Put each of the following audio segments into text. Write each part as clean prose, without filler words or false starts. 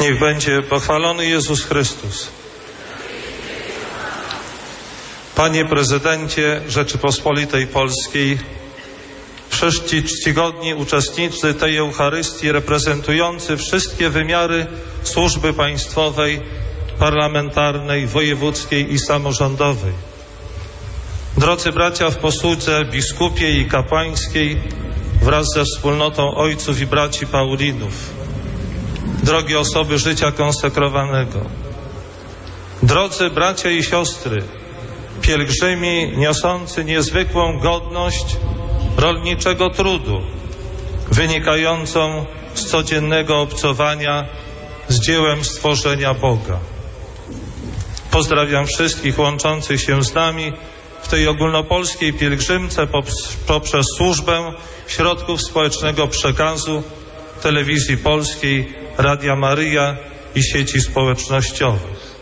Niech będzie pochwalony Jezus Chrystus. Panie Prezydencie Rzeczypospolitej Polskiej, wszyscy czcigodni uczestnicy tej Eucharystii, reprezentujący wszystkie wymiary służby państwowej, parlamentarnej, wojewódzkiej i samorządowej. Drodzy bracia w posłudze biskupiej i kapłańskiej wraz ze wspólnotą ojców i braci Paulinów, drogie osoby życia konsekrowanego, drodzy bracia i siostry, pielgrzymi niosący niezwykłą godność rolniczego trudu, wynikającą z codziennego obcowania z dziełem stworzenia Boga. Pozdrawiam wszystkich łączących się z nami w tej ogólnopolskiej pielgrzymce poprzez służbę środków społecznego przekazu, Telewizji Polskiej, Radia Maryja i sieci społecznościowych.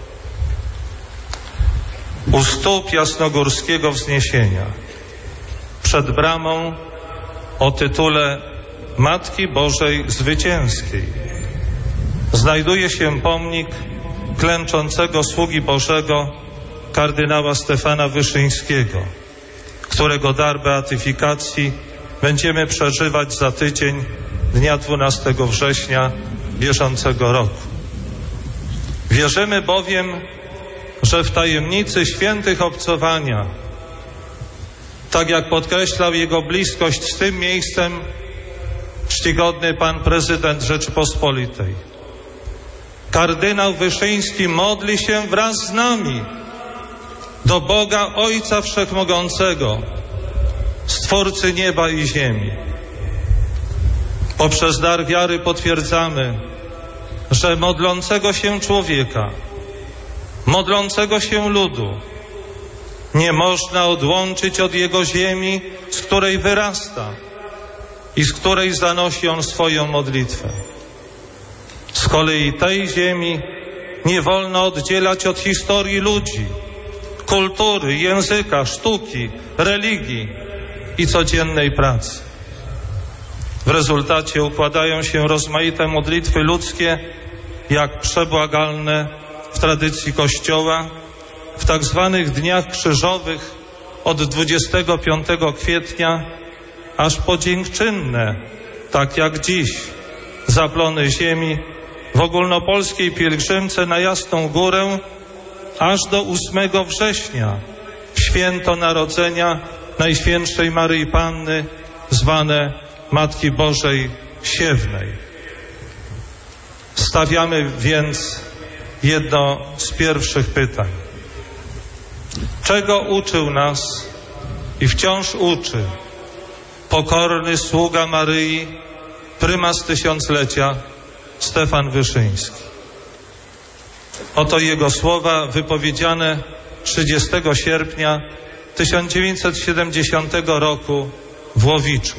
U stóp Jasnogórskiego Wzniesienia, przed bramą o tytule Matki Bożej Zwycięskiej, znajduje się pomnik klęczącego sługi Bożego kardynała Stefana Wyszyńskiego, którego dar beatyfikacji będziemy przeżywać za tydzień, dnia 12 września bieżącego roku. Wierzymy bowiem, że w tajemnicy świętych obcowania, tak jak podkreślał jego bliskość z tym miejscem czcigodny pan prezydent Rzeczypospolitej, kardynał Wyszyński modli się wraz z nami do Boga Ojca Wszechmogącego, Stwórcy nieba i ziemi. Poprzez dar wiary potwierdzamy, że modlącego się człowieka, modlącego się ludu nie można odłączyć od jego ziemi, z której wyrasta i z której zanosi on swoją modlitwę. Z kolei tej ziemi nie wolno oddzielać od historii ludzi, kultury, języka, sztuki, religii i codziennej pracy. W rezultacie układają się rozmaite modlitwy ludzkie, jak przebłagalne w tradycji Kościoła, w tak zwanych dniach krzyżowych od 25 kwietnia aż po dziękczynne, tak jak dziś, zaplony ziemi w ogólnopolskiej pielgrzymce na Jasną Górę aż do 8 września, w święto Narodzenia Najświętszej Maryi Panny, zwane Matki Bożej Siewnej. Stawiamy więc jedno z pierwszych pytań. Czego uczył nas i wciąż uczy pokorny sługa Maryi, prymas tysiąclecia Stefan Wyszyński? Oto jego słowa wypowiedziane 30 sierpnia 1970 roku w Łowiczu.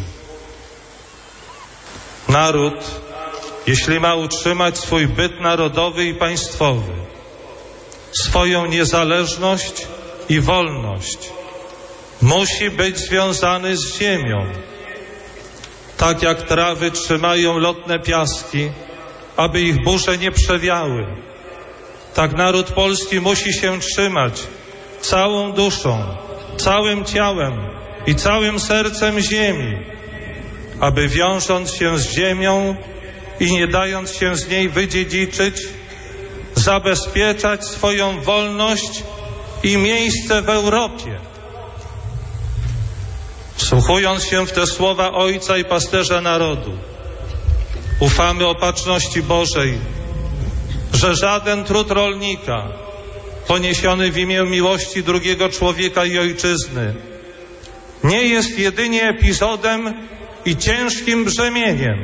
Naród, jeśli ma utrzymać swój byt narodowy i państwowy, swoją niezależność i wolność, musi być związany z ziemią. Tak jak trawy trzymają lotne piaski, aby ich burze nie przewiały, tak naród polski musi się trzymać całą duszą, całym ciałem i całym sercem ziemi, aby wiążąc się z ziemią i nie dając się z niej wydziedziczyć, zabezpieczać swoją wolność i miejsce w Europie. Wsłuchując się w te słowa Ojca i Pasterza Narodu, ufamy opatrzności Bożej, że żaden trud rolnika poniesiony w imię miłości drugiego człowieka i ojczyzny nie jest jedynie epizodem i ciężkim brzemieniem.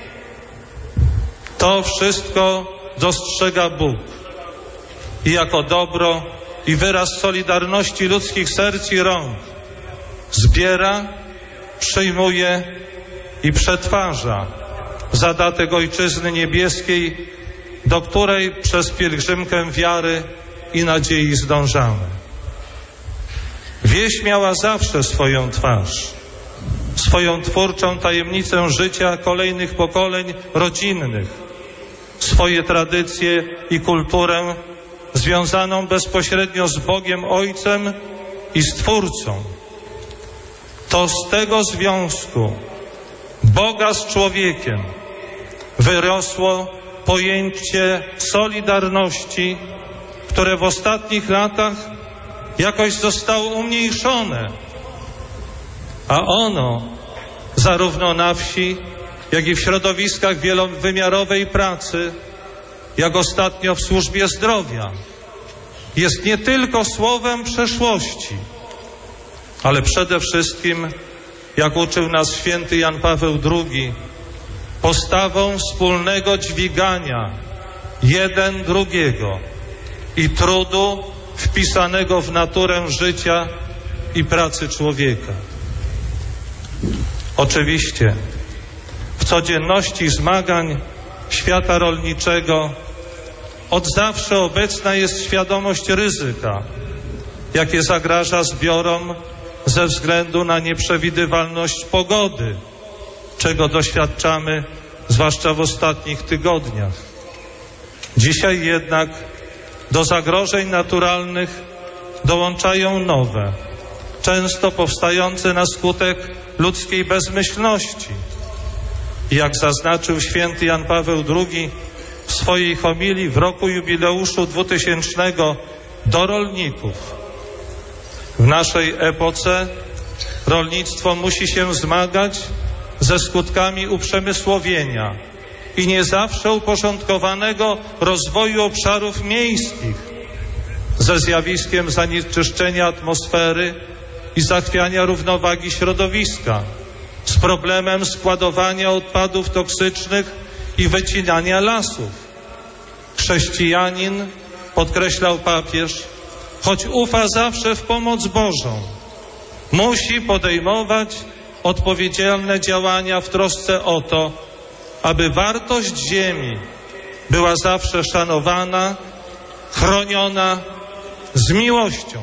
To wszystko dostrzega Bóg i jako dobro i wyraz solidarności ludzkich serc i rąk zbiera, przyjmuje i przetwarza zadatek Ojczyzny Niebieskiej, do której przez pielgrzymkę wiary i nadziei zdążamy. Wieś miała zawsze swoją twarz, swoją twórczą tajemnicę życia kolejnych pokoleń rodzinnych, swoje tradycje i kulturę związaną bezpośrednio z Bogiem Ojcem i Stwórcą. To z tego związku Boga z człowiekiem wyrosło pojęcie solidarności, które w ostatnich latach jakoś zostało umniejszone, a ono zarówno na wsi, jak i w środowiskach wielowymiarowej pracy, jak ostatnio w służbie zdrowia, jest nie tylko słowem przeszłości, ale przede wszystkim, jak uczył nas święty Jan Paweł II, postawą wspólnego dźwigania jeden drugiego i trudu wpisanego w naturę życia i pracy człowieka. Oczywiście w codzienności zmagań świata rolniczego od zawsze obecna jest świadomość ryzyka, jakie zagraża zbiorom ze względu na nieprzewidywalność pogody, czego doświadczamy zwłaszcza w ostatnich tygodniach. Dzisiaj jednak do zagrożeń naturalnych dołączają nowe, często powstające na skutek ludzkiej bezmyślności. Jak zaznaczył święty Jan Paweł II w swojej homilii w roku jubileuszu 2000 do rolników, w naszej epoce rolnictwo musi się zmagać ze skutkami uprzemysłowienia i nie zawsze uporządkowanego rozwoju obszarów miejskich, ze zjawiskiem zanieczyszczenia atmosfery i zachwiania równowagi środowiska, z problemem składowania odpadów toksycznych i wycinania lasów. Chrześcijanin, podkreślał papież, choć ufa zawsze w pomoc Bożą, musi podejmować odpowiedzialne działania w trosce o to, aby wartość ziemi była zawsze szanowana, chroniona z miłością.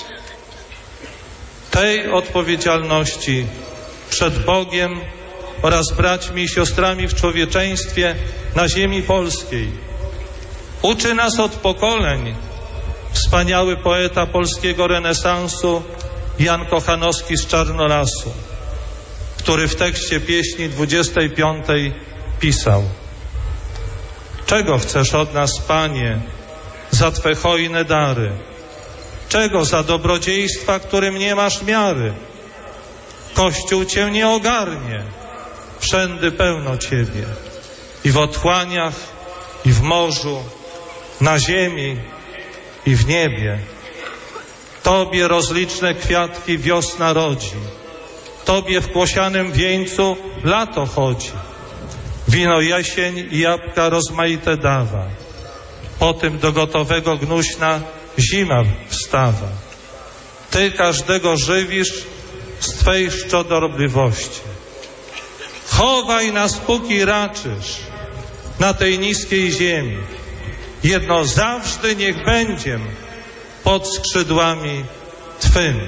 Tej odpowiedzialności przed Bogiem oraz braćmi i siostrami w człowieczeństwie na ziemi polskiej uczy nas od pokoleń wspaniały poeta polskiego renesansu Jan Kochanowski z Czarnolasu, który w tekście pieśni 25 pisał: czego chcesz od nas, Panie, za Twe hojne dary? Czego za dobrodziejstwa, którym nie masz miary? Kościół Cię nie ogarnie, wszędy pełno Ciebie, i w otchłaniach, i w morzu, na ziemi, i w niebie. Tobie rozliczne kwiatki wiosna rodzi, Tobie w kłosianym wieńcu lato chodzi. Wino jesień i jabłka rozmaite dawa, po tym do gotowego gnuśna zima wstawa. Ty każdego żywisz z Twej szczodrobliwości. Chowaj nas, póki raczysz na tej niskiej ziemi. Jedno zawsze niech będzie pod skrzydłami Twymi.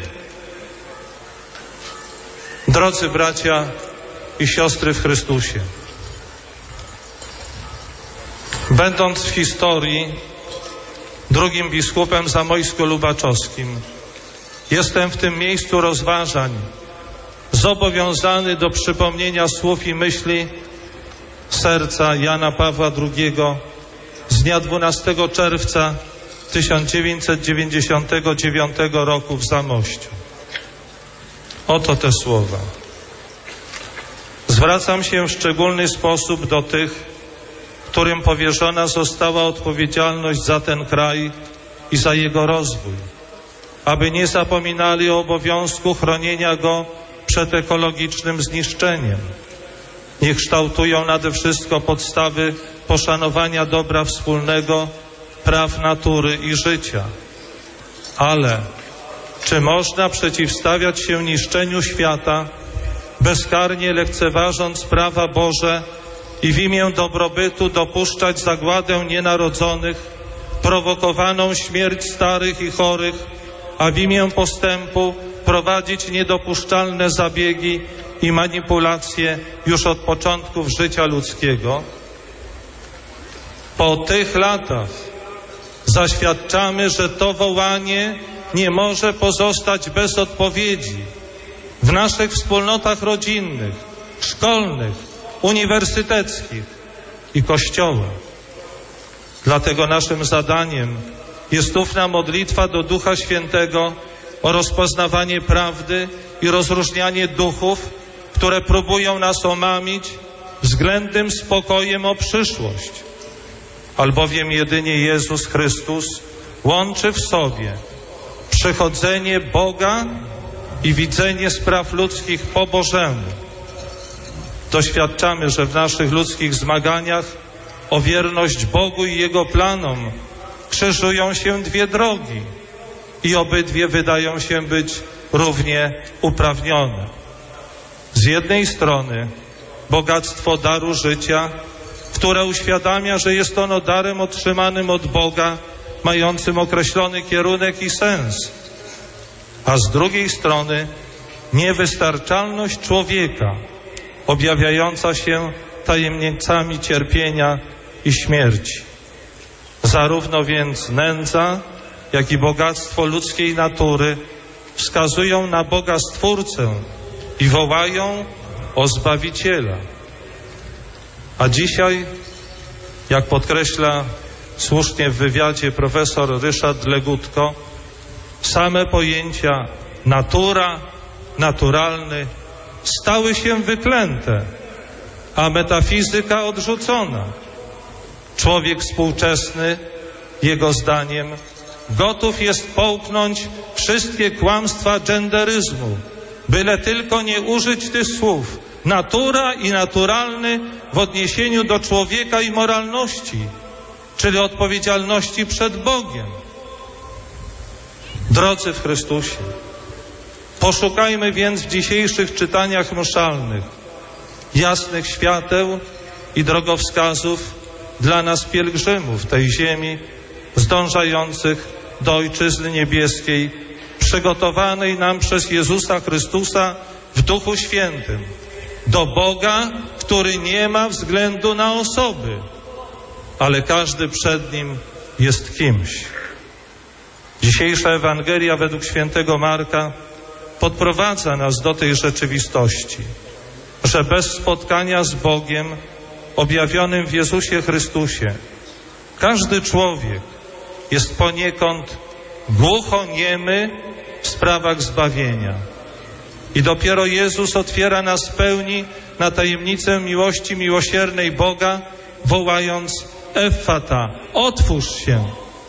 Drodzy bracia i siostry w Chrystusie, będąc w historii drugim biskupem zamojsko-lubaczowskim, jestem w tym miejscu rozważań zobowiązany do przypomnienia słów i myśli serca Jana Pawła II z dnia 12 czerwca 1999 roku w Zamościu. Oto te słowa. Zwracam się w szczególny sposób do tych, którym powierzona została odpowiedzialność za ten kraj i za jego rozwój, aby nie zapominali o obowiązku chronienia go przed ekologicznym zniszczeniem. Niech kształtują nade wszystko podstawy poszanowania dobra wspólnego, praw natury i życia. Ale czy można przeciwstawiać się niszczeniu świata, bezkarnie lekceważąc prawa Boże i w imię dobrobytu dopuszczać zagładę nienarodzonych, prowokowaną śmierć starych i chorych, a w imię postępu prowadzić niedopuszczalne zabiegi i manipulacje już od początków życia ludzkiego? Po tych latach zaświadczamy, że to wołanie nie może pozostać bez odpowiedzi w naszych wspólnotach rodzinnych, szkolnych, uniwersyteckich i kościołach. Dlatego naszym zadaniem jest ufna modlitwa do Ducha Świętego o rozpoznawanie prawdy i rozróżnianie duchów, które próbują nas omamić względnym spokojem o przyszłość. Albowiem jedynie Jezus Chrystus łączy w sobie przychodzenie Boga i widzenie spraw ludzkich po Bożemu. Doświadczamy, że w naszych ludzkich zmaganiach o wierność Bogu i Jego planom krzyżują się dwie drogi i obydwie wydają się być równie uprawnione. Z jednej strony bogactwo daru życia, które uświadamia, że jest ono darem otrzymanym od Boga, mającym określony kierunek i sens, a z drugiej strony niewystarczalność człowieka, objawiająca się tajemnicami cierpienia i śmierci. Zarówno więc nędza, jak i bogactwo ludzkiej natury wskazują na Boga Stwórcę i wołają o Zbawiciela. A dzisiaj, jak podkreśla słusznie w wywiadzie profesor Ryszard Legutko, same pojęcia natura, naturalny stały się wyklęte, a metafizyka odrzucona. Człowiek współczesny, jego zdaniem, gotów jest połknąć wszystkie kłamstwa genderyzmu, byle tylko nie użyć tych słów natura i naturalny w odniesieniu do człowieka i moralności, czyli odpowiedzialności przed Bogiem. Drodzy w Chrystusie, poszukajmy więc w dzisiejszych czytaniach mszalnych jasnych świateł i drogowskazów dla nas pielgrzymów tej ziemi, zdążających do Ojczyzny Niebieskiej, przygotowanej nam przez Jezusa Chrystusa w Duchu Świętym, do Boga, który nie ma względu na osoby, ale każdy przed Nim jest kimś. Dzisiejsza Ewangelia według świętego Marka podprowadza nas do tej rzeczywistości, że bez spotkania z Bogiem objawionym w Jezusie Chrystusie każdy człowiek jest poniekąd głuchoniemy w sprawach zbawienia. I dopiero Jezus otwiera nas w pełni na tajemnicę miłości miłosiernej Boga, wołając Effata, otwórz się.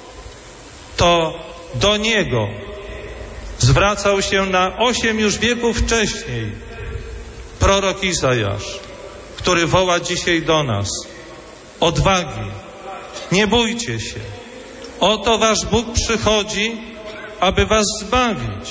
To do Niego zwracał się na 8 już wieków wcześniej prorok Izajasz, który woła dzisiaj do nas: odwagi, nie bójcie się. Oto wasz Bóg przychodzi, aby was zbawić.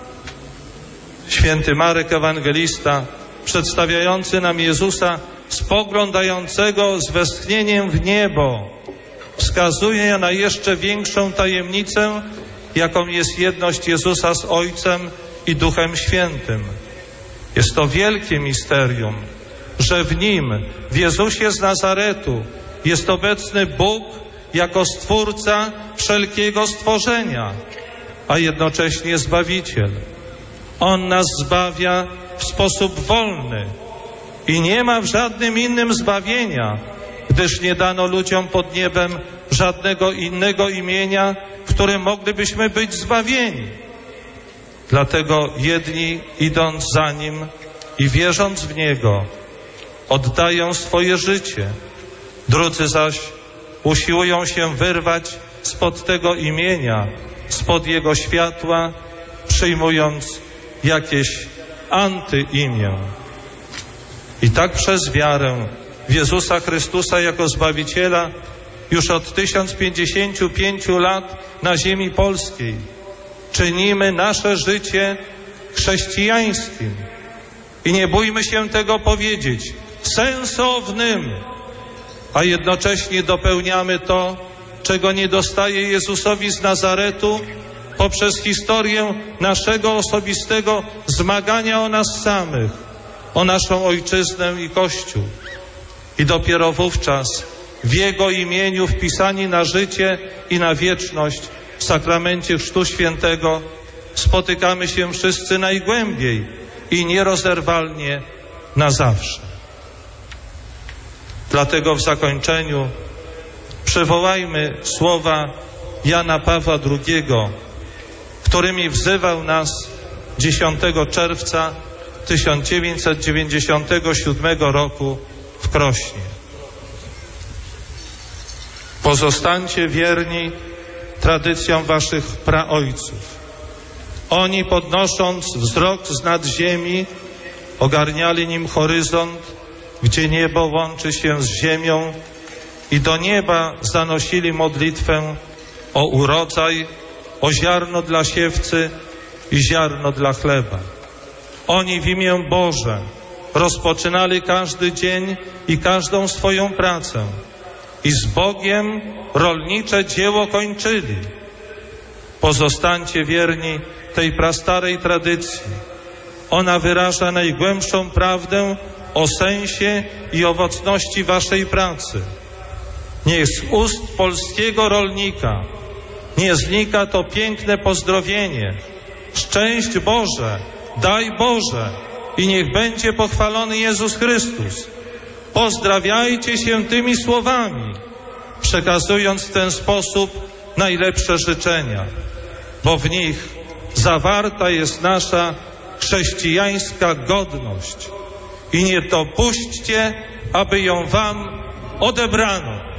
Święty Marek Ewangelista, przedstawiający nam Jezusa spoglądającego z westchnieniem w niebo, wskazuje na jeszcze większą tajemnicę, jaką jest jedność Jezusa z Ojcem i Duchem Świętym. Jest to wielkie misterium, że w Nim, w Jezusie z Nazaretu, jest obecny Bóg jako Stwórca wszelkiego stworzenia, a jednocześnie Zbawiciel. On nas zbawia w sposób wolny i nie ma w żadnym innym zbawienia, gdyż nie dano ludziom pod niebem żadnego innego imienia, w którym moglibyśmy być zbawieni. Dlatego jedni, idąc za Nim i wierząc w Niego, oddają swoje życie, drudzy zaś usiłują się wyrwać spod tego imienia, spod Jego światła, przyjmując jakieś antyimię. I tak przez wiarę w Jezusa Chrystusa jako Zbawiciela już od 1055 lat na ziemi polskiej czynimy nasze życie chrześcijańskim. I nie bójmy się tego powiedzieć, sensownym, a jednocześnie dopełniamy to, czego nie dostaje Jezusowi z Nazaretu poprzez historię naszego osobistego zmagania o nas samych, o naszą ojczyznę i Kościół. I dopiero wówczas w Jego imieniu wpisani na życie i na wieczność w sakramencie Chrztu Świętego, spotykamy się wszyscy najgłębiej i nierozerwalnie na zawsze. Dlatego w zakończeniu przywołajmy słowa Jana Pawła II, którymi wzywał nas 10 czerwca 1997 roku w Krośnie. Pozostańcie wierni tradycjom waszych praojców. Oni, podnosząc wzrok z nad ziemi, ogarniali nim horyzont, gdzie niebo łączy się z ziemią, i do nieba zanosili modlitwę o urodzaj, o ziarno dla siewcy i ziarno dla chleba. Oni w imię Boże rozpoczynali każdy dzień i każdą swoją pracę i z Bogiem rolnicze dzieło kończyli. Pozostańcie wierni tej prastarej tradycji. Ona wyraża najgłębszą prawdę o sensie i owocności waszej pracy. Niech z ust polskiego rolnika nie znika to piękne pozdrowienie: szczęść Boże, daj Boże i niech będzie pochwalony Jezus Chrystus. Pozdrawiajcie się tymi słowami, przekazując w ten sposób najlepsze życzenia, bo w nich zawarta jest nasza chrześcijańska godność i nie dopuśćcie, aby ją wam odebrano.